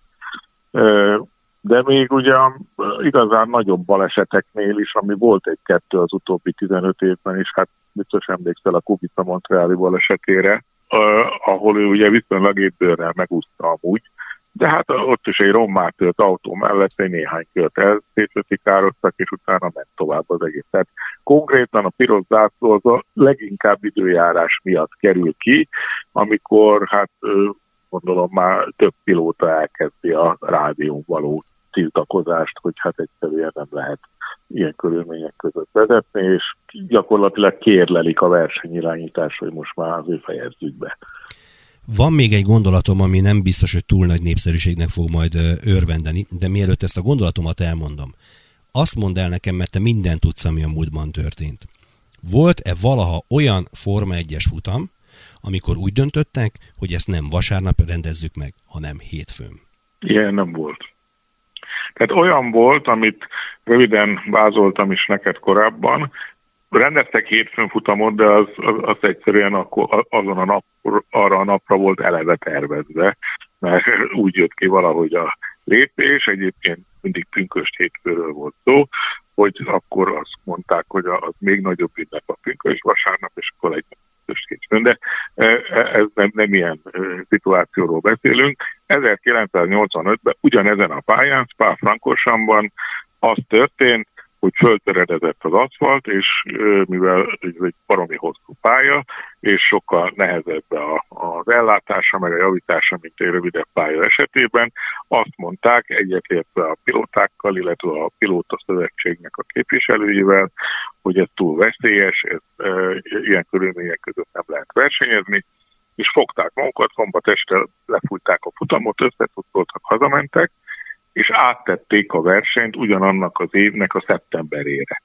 De még ugye igazán nagyobb baleseteknél is, ami volt egy-kettő az utóbbi tizenöt évben is, hát biztos emlékszel a Kubica Montreali balesetére, ahol ő ugye viszonylag épbőrrel megúszta amúgy, de hát ott is egy rommá tört autó mellett egy néhány kört elszétvetikároztak, és utána ment tovább az egész. Tehát konkrétan a piros zászló az a leginkább időjárás miatt kerül ki, amikor hát gondolom már több pilóta elkezdi a rádión való tiltakozást, hogy hát egyszerűen nem lehet ilyen körülmények között vezetni, és gyakorlatilag kérlelik a versenyirányítás, hogy most már azért fejezzük be. Van még egy gondolatom, ami nem biztos, hogy túl nagy népszerűségnek fog majd örvendeni, de mielőtt ezt a gondolatomat elmondom, azt mondd el nekem, mert te mindent tudsz, ami a múltban történt. Volt-e valaha olyan Forma egyes futam, amikor úgy döntöttek, hogy ezt nem vasárnap rendezzük meg, hanem hétfőn? Ilyen nem volt. Tehát olyan volt, amit röviden vázoltam is neked korábban, rendeztek hétfőn futamot, de az, az, az egyszerűen akkor, azon a nap, arra a napra volt eleve tervezve, mert úgy jött ki valahogy a lépés, egyébként mindig pünkösd hétfőről volt szó, hogy akkor azt mondták, hogy az még nagyobb ünnep a pünkösd vasárnap, és akkor egy pünkösd hétfőn, de ez nem, nem ilyen szituációról beszélünk. ezerkilencszáznyolcvanötben ugyanezen a pályán, Spa-Francorchamps-ban az történt, hogy föltöredezett az aszfalt, és mivel ez egy baromi hosszú pálya, és sokkal nehezebb az ellátása, meg a javítása, mint egy rövidebb pálya esetében, azt mondták, egyetértve a pilótákkal, illetve a pilóta szövetségnek a képviselőivel, hogy ez túl veszélyes, ez, e, ilyen körülmények között nem lehet versenyezni, és fogták magukat, szombat-este lefújták a futamot, összetudtoltak, hazamentek, és áttették a versenyt ugyanannak az évnek a szeptemberére.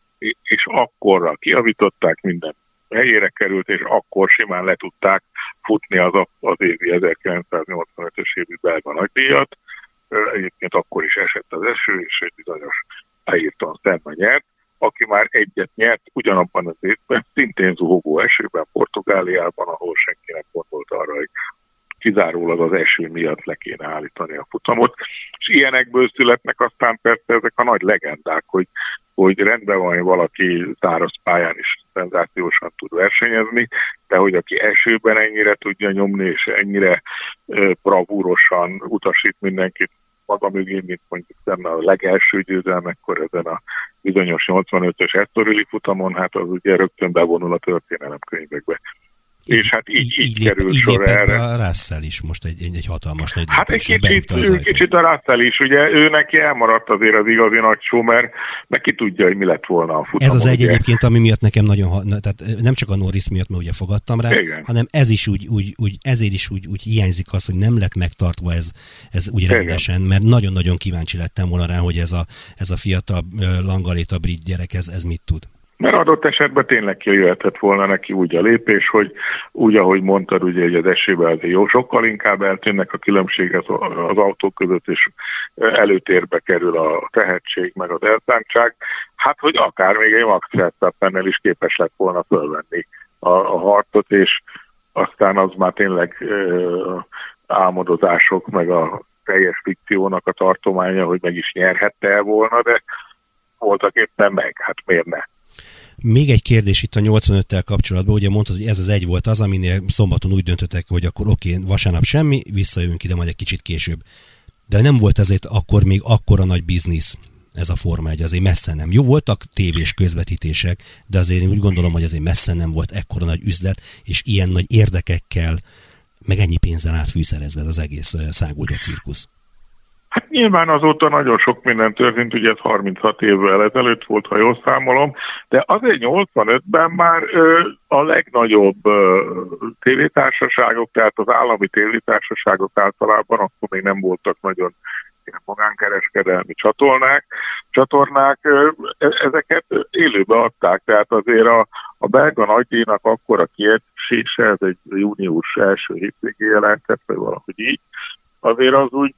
És akkorra kijavították, minden helyére került, és akkor simán le tudták futni az, az évi ezerkilencszáznyolcvanötös évi belga nagydíjat. Egyébként akkor is esett az eső, és egy bizonyos Ayrton Senna nyert, aki már egyet nyert ugyanabban az évben, szintén zuhogó esőben, Portugáliában, ahol senki nem gondolt arra, hogy kizárólag az eső miatt le kéne állítani a futamot. És ilyenekből születnek aztán persze ezek a nagy legendák, hogy, hogy rendben van, hogy valaki száraz pályán is szenzációsan tud versenyezni, de hogy aki esőben ennyire tudja nyomni, és ennyire e, bravúrosan utasít mindenkit maga mögé, mint mondjuk a legelső győzelmekkor ezen a bizonyos nyolcvanötös Estorili futamon, hát az ugye rögtön bevonul a történelemkönyvekbe. Így, és hát így, így, így kerül így sor erre. A Russell is most egy, egy, egy hatalmas nagy Hát egy kicsit, kicsit a Russell is, ugye ő neki elmaradt azért az igazi nagy show, mert neki tudja, hogy mi lett volna a futam. Ez az egy ugye. Egyébként, ami miatt nekem nagyon, tehát nem csak a Norris miatt, mert ugye fogadtam rá, igen. hanem ez is úgy, úgy, úgy ezért is úgy, úgy hiányzik az, hogy nem lett megtartva ez, ez úgy rendesen, mert nagyon-nagyon kíváncsi lettem volna rá, hogy ez a, ez a fiatal langaléta brit gyerek, ez, ez mit tud. Mert adott esetben tényleg kijöhetett volna neki úgy a lépés, hogy úgy, ahogy mondtad, ugye, hogy az esőben azért jó, sokkal inkább eltűnnek a különbségek az autók között, és előtérbe kerül a tehetség, meg az elszántság. Hát, hogy akár még egy Max Verstappennel is képes lett volna fölvenni a, a harcot, és aztán az már tényleg uh, álmodozások, meg a teljes fikciónak a tartománya, hogy meg is nyerhette el volna, de voltak éppen meg, hát miért ne? Még egy kérdés itt a nyolcvanöttel kapcsolatban, ugye mondtad, hogy ez az egy volt az, aminél szombaton úgy döntöttek, hogy akkor oké, okay, vasárnap semmi, visszajövünk ide majd egy kicsit később. De nem volt ezért akkor még akkora nagy biznisz ez a Forma egy, azért messze nem. Jó, voltak tévés közvetítések, de azért én úgy gondolom, hogy azért messze nem volt ekkora nagy üzlet, és ilyen nagy érdekekkel, meg ennyi pénzzel átfűszerezve az egész száguldó cirkusz. Hát nyilván azóta nagyon sok minden történt, ugye ez harminchat évvel ezelőtt volt, ha jól számolom, de azért nyolcvanötben már ö, a legnagyobb ö, tévétársaságok, tehát az állami tévétársaságok általában, akkor még nem voltak nagyon magánkereskedelmi csatornák, csatornák ö, ezeket élőbe adták, tehát azért a, a belga nagydíjnak akkora kiesése, ez egy június első hétvégén jelentett, vagy valahogy így, azért az úgy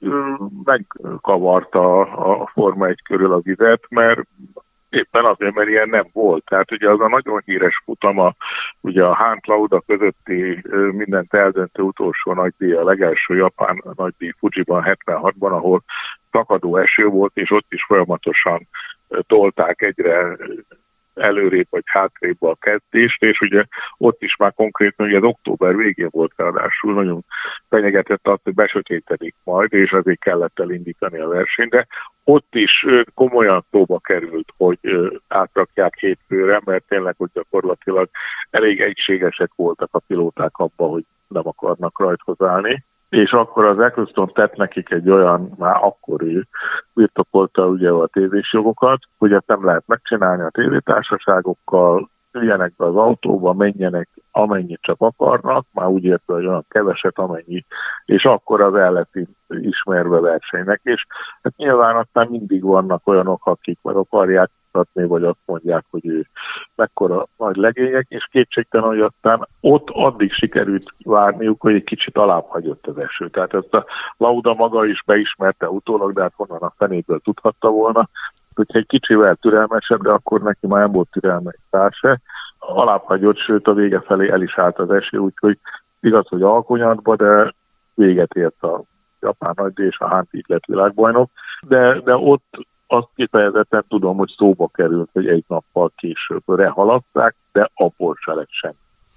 megkavarta a Forma egy körül a vizet, mert éppen azért, mert ilyen nem volt. Tehát ugye az a nagyon híres futama, ugye a Hunt Lauda közötti mindent eldöntő utolsó nagydíj, a legelső japán nagydíj Fujiban hetvenhatban, ahol szakadó eső volt, és ott is folyamatosan tolták egyre előrébb vagy hátrébb a kezdést, és ugye ott is már konkrétan, ugye az október végén volt ráadásul, nagyon fenyegetett azt, hogy besötétedik majd, és azért kellett elindítani a versenyt, de ott is komolyan szóba került, hogy átrakják hétfőre, mert tényleg, hogy gyakorlatilag elég egységesek voltak a pilóták abban, hogy nem akarnak rajthoz állni. És akkor az Ecclestone tett nekik egy olyan, már akkor ő birtokolta ugye a tévés jogokat, hogy ezt nem lehet megcsinálni a tévétársaságokkal, üljenek be az autóba, menjenek amennyit csak akarnak, már úgy értve, hogy olyan keveset, amennyi, és akkor az el lett ismerve versenynek, és hát nyilván aztán mindig vannak olyanok, akik meg akarják mutatni, vagy azt mondják, hogy ő mekkora nagy legények, és kétségtelen, hogy aztán ott addig sikerült várniuk, hogy egy kicsit alább hagyott az eső. Tehát ezt a Lauda maga is beismerte utólag, de hát honnan a fenéből tudhatta volna, hogyha egy kicsivel türelmesebb, de akkor neki már nem volt türelme egy szár se, alábbhagyott, sőt a vége felé el is állt az esély, úgyhogy igaz, hogy alkonyatba, de véget ért a japán nagydíj, és a Hunt így lett világbajnok, de, de ott azt kifejezetten tudom, hogy szóba került, hogy egy nappal későbbre haladták, de abból se lett sem.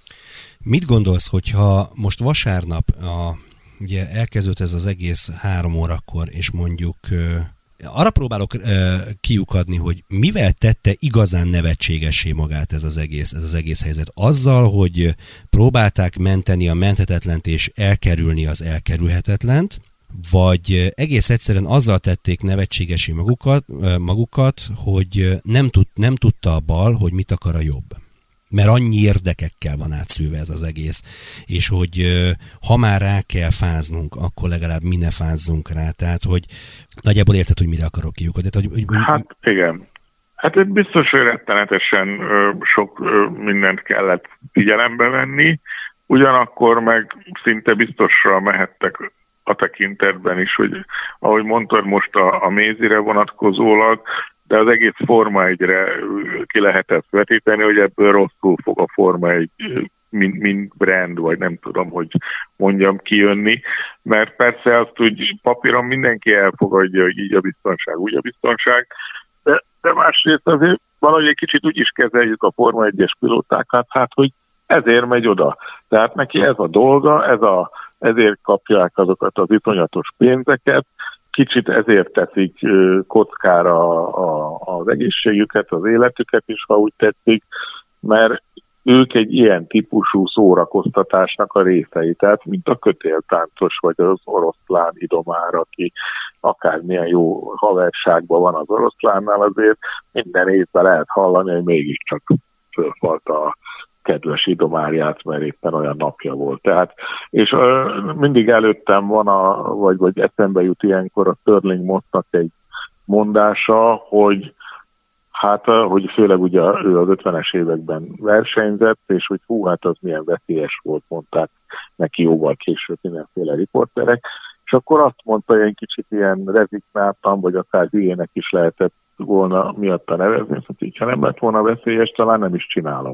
Mit gondolsz, hogyha most vasárnap a, ugye elkezdődött ez az egész három órakor, és mondjuk arra próbálok kiukadni, hogy mivel tette igazán nevetségessé magát ez az egész, ez az egész helyzet? Azzal, hogy próbálták menteni a menthetetlent és elkerülni az elkerülhetetlent, vagy egész egyszerűen azzal tették nevetségesé magukat, magukat hogy nem, tud, nem tudta a bal, hogy mit akar a jobb. Mert annyi érdekekkel van átszőve ez az egész, és hogy ha már rá kell fáznunk, akkor legalább mi ne fázzunk rá, tehát hogy nagyjából érted, hogy mire akarok kiukadni. Hogy, hogy... Hát igen. Hát itt biztos, hogy rettenetesen sok mindent kellett figyelembe venni, ugyanakkor meg szinte biztosra mehettek a tekintetben is, hogy ahogy mondtad most a, a Mézire vonatkozólag, de az egész Forma egyre ki lehetett vetíteni, hogy ebből rosszul fog a Forma egy mint, mint brand, vagy nem tudom, hogy mondjam, kijönni, mert persze azt úgy papíron mindenki elfogadja, hogy így a biztonság, úgy a biztonság, de, de másrészt azért valahogy egy kicsit úgy is kezeljük a Forma egyes pilótákat, hát, hogy ezért megy oda. Tehát neki ez a dolga, ez a, ezért kapják azokat az iszonyatos pénzeket, kicsit ezért teszik kockára a, az egészségüket, az életüket is, ha úgy tetszik, mert ők egy ilyen típusú szórakoztatásnak a részei, tehát mint a kötéltáncos, vagy az oroszlán idomár, aki akármilyen jó haverságban van az oroszlánnál, azért minden évben lehet hallani, hogy mégiscsak fölfalt a kedves idomárját, mert éppen olyan napja volt. Tehát, és uh, mindig előttem van, a, vagy, vagy eszembe jut ilyenkor a Stirling Mossnak egy mondása, hogy hát, hogy főleg ugye ő az ötvenes években versenyzett, és hogy hú, hát az milyen veszélyes volt, mondták neki jóval később mindenféle riporterek, és akkor azt mondta, hogy egy kicsit ilyen rezignáltan, vagy akár hülyének is lehetett volna miatta nevezni, hogy ha nem lett volna veszélyes, talán nem is csinálom.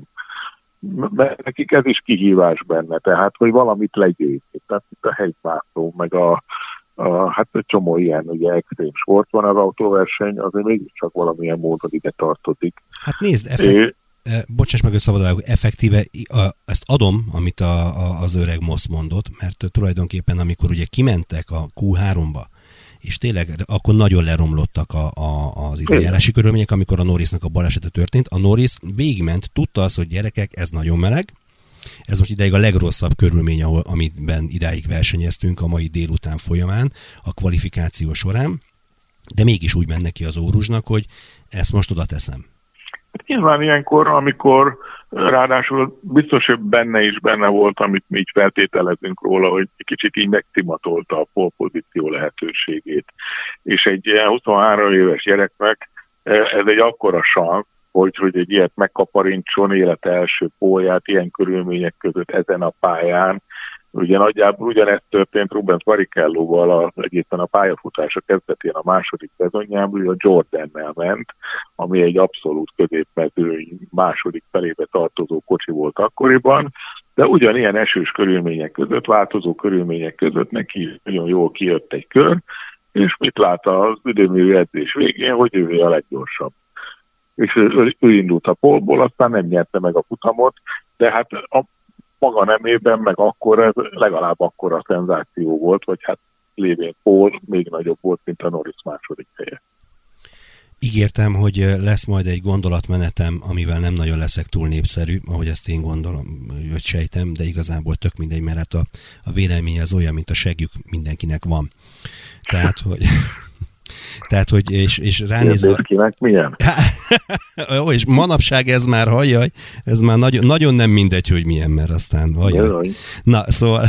Mert nekik ez is kihívás benne, tehát, hogy valamit legyőzni. Tehát itt a hegymászó, meg a, a hát egy csomó ilyen ugye extrém sport van az autóverseny, azért mégiscsak valamilyen módon ide tartozik. Hát nézd, effekt, é... bocsáss meg, hogy szabadon, effektíve ezt adom, amit a, a, az öreg Moss mondott, mert tulajdonképpen amikor ugye kimentek a kú háromba, és tényleg akkor nagyon leromlottak a, a, az időjárási körülmények, amikor a Norrisnak a balesete történt. A Norris végigment, tudta azt, hogy gyerekek, ez nagyon meleg, ez most ideig a legrosszabb körülmény, ahol, amiben idáig versenyeztünk a mai délután folyamán, a kvalifikáció során, de mégis úgy ment neki az Órusnak, hogy ezt most oda teszem. Nyilván ilyenkor, amikor ráadásul biztos, hogy benne is benne volt, amit mi így feltételezünk róla, hogy kicsit így megtimatolta a polpozíció lehetőségét. És egy ilyen huszonhárom éves gyereknek ez egy akkora sansz, hogy, hogy egy ilyet megkaparintson élete első pólját ilyen körülmények között ezen a pályán. Ugye nagyjából ugyanezt történt Rubens Barrichelloval egészen a pályafutása kezdetén a második szezonjában, hogy a Jordannel ment, ami egy abszolút középmező második felébe tartozó kocsi volt akkoriban, de ugyanilyen esős körülmények között, változó körülmények között neki nagyon jól kijött egy kör, és mit lát az időmérő edzés végén, hogy ő a leggyorsabb. És ő, ő indult a pólból, aztán nem nyerte meg a futamot, de hát a maga nemében, meg akkor ez legalább akkora szenzáció volt, vagy hát lévén pól még nagyobb volt, mint a Norris második helye. Ígértem, hogy lesz majd egy gondolatmenetem, amivel nem nagyon leszek túl népszerű, ahogy ezt én gondolom, hogy sejtem, de igazából tök mindegy, mert hát a, a vélemény az olyan, mint a segjük, mindenkinek van. Tehát, hogy... Tehát, hogy és, és ránézve... Kinek milyen? Ó, és manapság ez már, hajjaj, ez már nagyon, nagyon nem mindegy, hogy milyen, mert aztán hajjaj. Na, szóval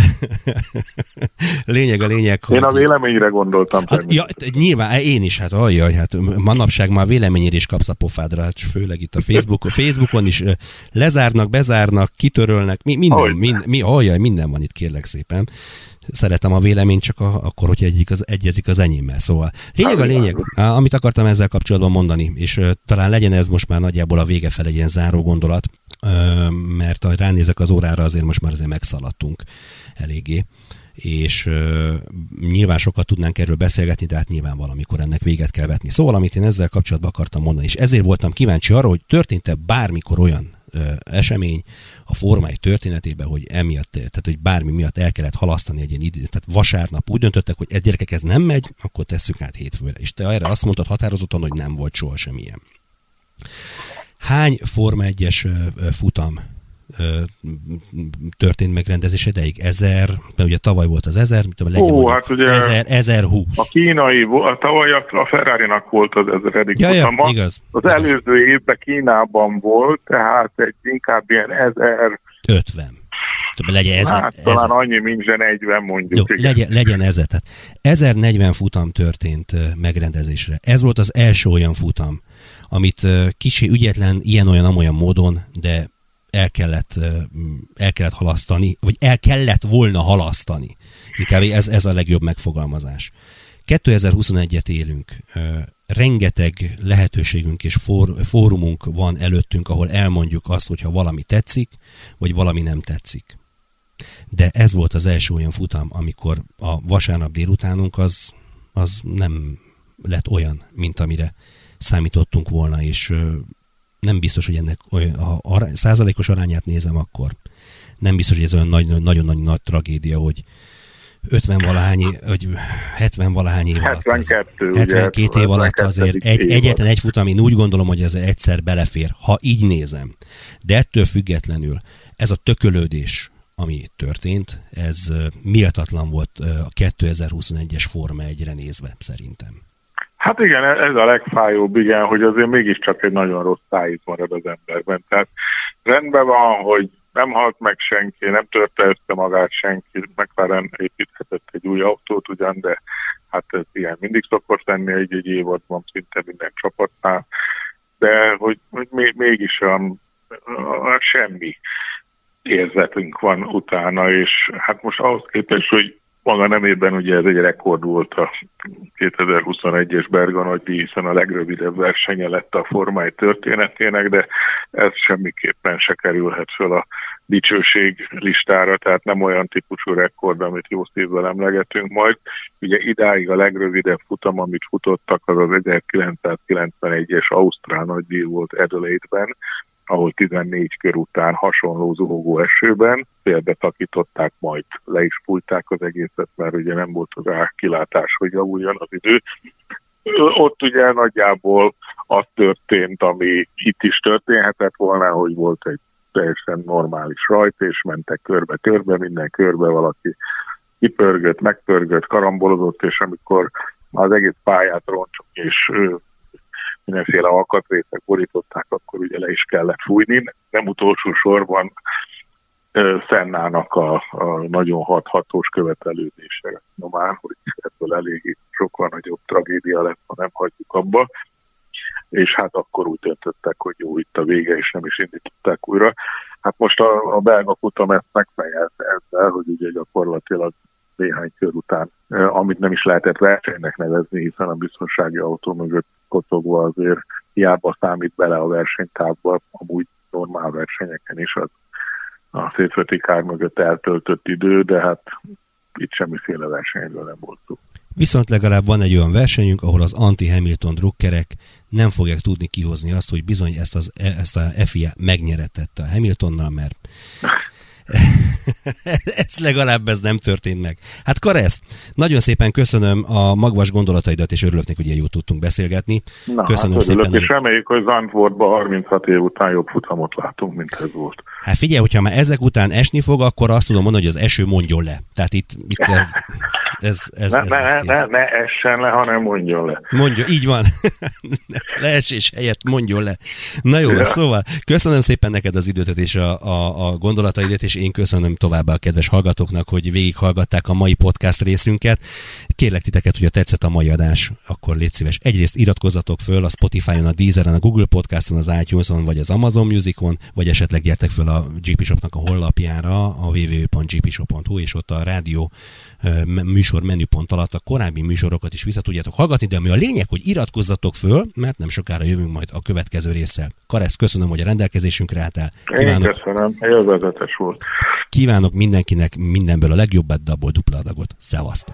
lényeg a lényeg, hogy... Én a véleményre gondoltam. Hát, ja, nyilván, én is, hát hajjaj, hát manapság már véleményére is kapsz a pofádra, hát főleg itt a Facebookon, Facebookon is lezárnak, bezárnak, kitörölnek, mi, minden, mind, mi, hajjaj, minden van itt, kérlek szépen. szeretem a véleményt, csak a, akkor, hogyha egyezik az, egyezik az enyémmel. Szóval lényeg a lényeg, amit akartam ezzel kapcsolatban mondani, és uh, talán legyen ez most már nagyjából a vége fel egy ilyen záró gondolat, uh, mert ha ránézek az órára, azért most már azért megszaladtunk eléggé, és uh, nyilván sokat tudnánk erről beszélgetni, de hát nyilván valamikor ennek véget kell vetni. Szóval, amit én ezzel kapcsolatban akartam mondani, és ezért voltam kíváncsi arra, hogy történt-e bármikor olyan uh, esemény a Forma egy történetében, hogy emiatt, tehát hogy bármi miatt el kellett halasztani egy ilyen idő, tehát vasárnap úgy döntöttek, hogy egy gyerekek ez nem megy, akkor tesszük át hétfőre. És te erre azt mondtad határozottan, hogy nem volt soha semmilyen. Hány Forma egyes futam történt megrendezés ideig? Ezer, mert ugye tavaly volt az ezer, legyen Ó, hát ugye ezer, ezerhúsz. A kínai, a tavaly a Ferrari-nak volt az ezeredik ja, futama. Ja, igaz, az igaz. előző évben Kínában volt, tehát egy inkább ilyen ezer... ötven. Legyen ezer, hát talán ezer. Annyi, mint negyven mondjuk. Jó, legyen, legyen ezer. Tehát ezernegyven futam történt megrendezésre. Ez volt az első olyan futam, amit kicsi ügyetlen, ilyen-olyan-amolyan módon, de el kellett, el kellett halasztani, vagy el kellett volna halasztani. Inkább ez, ez a legjobb megfogalmazás. kétezer-huszonegyet élünk. Rengeteg lehetőségünk és for, fórumunk van előttünk, ahol elmondjuk azt, hogyha valami tetszik, vagy valami nem tetszik. De ez volt az első olyan futam, amikor a vasárnap délutánunk az, az nem lett olyan, mint amire számítottunk volna, és nem biztos, hogy ennek olyan, ha a százalékos arányát nézem, akkor nem biztos, hogy ez olyan nagyon-nagyon nagy tragédia, hogy ötven-valahány, vagy hetven-valahány év alatt. hetvenkettő, hetvenkét év alatt azért egy, egyetlen egy futam, én úgy gondolom, hogy ez egyszer belefér, ha így nézem. De ettől függetlenül ez a tökölődés, ami történt, ez méltatlan volt a kétezer-huszonegyes Forma egyre nézve, szerintem. Hát igen, ez a legfájóbb, igen, hogy azért mégiscsak egy nagyon rossz szájíz marad az emberben. Tehát rendben van, hogy nem halt meg senki, nem törte össze magát senki, McLaren építhetett egy új autót ugyan, de hát ez ilyen mindig szokott lenni egy-egy évadban, szinte minden csapatnál, de hogy, hogy mégis a, a, semmi érzetünk van utána, és hát most ahhoz képest, hogy maga nemében ugye ez egy rekord volt a kétezer-huszonegyes Berga nagydíj, hiszen a legrövidebb versenye lett a Forma egy történetének, de ez semmiképpen se kerülhet föl a dicsőség listára, tehát nem olyan típusú rekord, amit jó szívvel emlegetünk majd. Ugye idáig a legrövidebb futam, amit futottak, az az ezerkilencszázkilencvenegyes Ausztrál nagydíj volt Adelaide-ben, ahol tizennégy kör után hasonló zuhogó esőben félbetakították, majd le is fújták az egészet, mert ugye nem volt rá kilátás, hogy javuljon az idő. Ott ugye nagyjából az történt, ami itt is történhetett volna, hogy volt egy teljesen normális rajt, és mentek körbe-körbe, minden körbe valaki kipörgött, megpörgött, karambolozott, és amikor az egész pályát roncsok és mindenféle alkatrészek borították, akkor ugye le is kellett fújni. Nem utolsó sorban Sennának a, a nagyon hathatós követelődése. No már, hogy ebből elég sokkal nagyobb tragédia lesz, ha nem hagyjuk abba. És hát akkor úgy döntöttek, hogy jó, itt a vége, és nem is indították újra. Hát most a, a belga futam ezt megfejelte ezzel, hogy ugye gyakorlatilag néhány kör után, amit nem is lehetett versenynek nevezni, hiszen a biztonsági autó mögött kocogva azért hiába számít bele a versenytávba, amúgy normál versenyeken is az a szétföti kár mögött eltöltött idő, de hát itt semmiféle versenyről nem volt szó. Viszont legalább van egy olyan versenyünk, ahol az anti-Hamilton drukkerek nem fogják tudni kihozni azt, hogy bizony ezt, az, ezt a ef i á megnyeretette a Hamiltonnal, mert ez legalább ez nem történt meg. Hát Karesz, nagyon szépen köszönöm a magvas gondolataidat, és örülök neki, hogy ilyen jót tudtunk beszélgetni. Na, köszönöm hát örülök, szépen. És reméljük, hogy Zandvoortban harminchat év után jobb futamot látunk, mint ez volt. Hát figyelj, hogyha már ezek után esni fog, akkor azt tudom mondani, hogy az eső mondjon le. Tehát itt, itt ez, Ez, ez, ne, ez, ne, ez ne, ne essen le, hanem mondjon le. Mondja, így van. Leesés helyett mondjon le. Na jó, ja. Szóval köszönöm szépen neked az időt és a, a, a gondolataidat, és én köszönöm továbbá a kedves hallgatóknak, hogy végighallgatták a mai podcast részünket. Kérlek titeket, hogy ha tetszett a mai adás, akkor légy szíves. Egyrészt iratkozzatok föl a Spotify-on, a Deezeren, a Google Podcaston, az iTunes-on, vagy az Amazon Musicon, vagy esetleg gyertek föl a gé pé Shopnak a honlapjára, a double-u double-u double-u pont gé pé shop pont hu, és ott a rádió műsor menüpont alatt a korábbi műsorokat is vissza tudjátok hallgatni, de ami a lényeg, hogy iratkozzatok föl, mert nem sokára jövünk majd a következő résszel. Karesz, köszönöm, hogy a rendelkezésünkre álltál. Kívánok, én köszönöm, élvezetes volt. Kívánok mindenkinek mindenből a legjobbet, de abból dupla adagot. Szevasztok!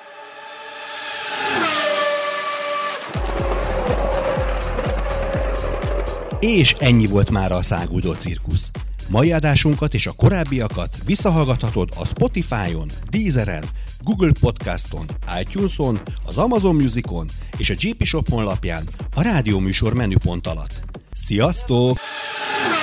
És ennyi volt már a Száguldó Cirkusz. Mai adásunkat és a korábbiakat visszahallgathatod a Spotify-on, Deezeren, Google Podcaston, iTunes-on, az Amazon Musicon és a gé pé Shop honlapján a rádióműsor menüpont alatt. Sziasztok!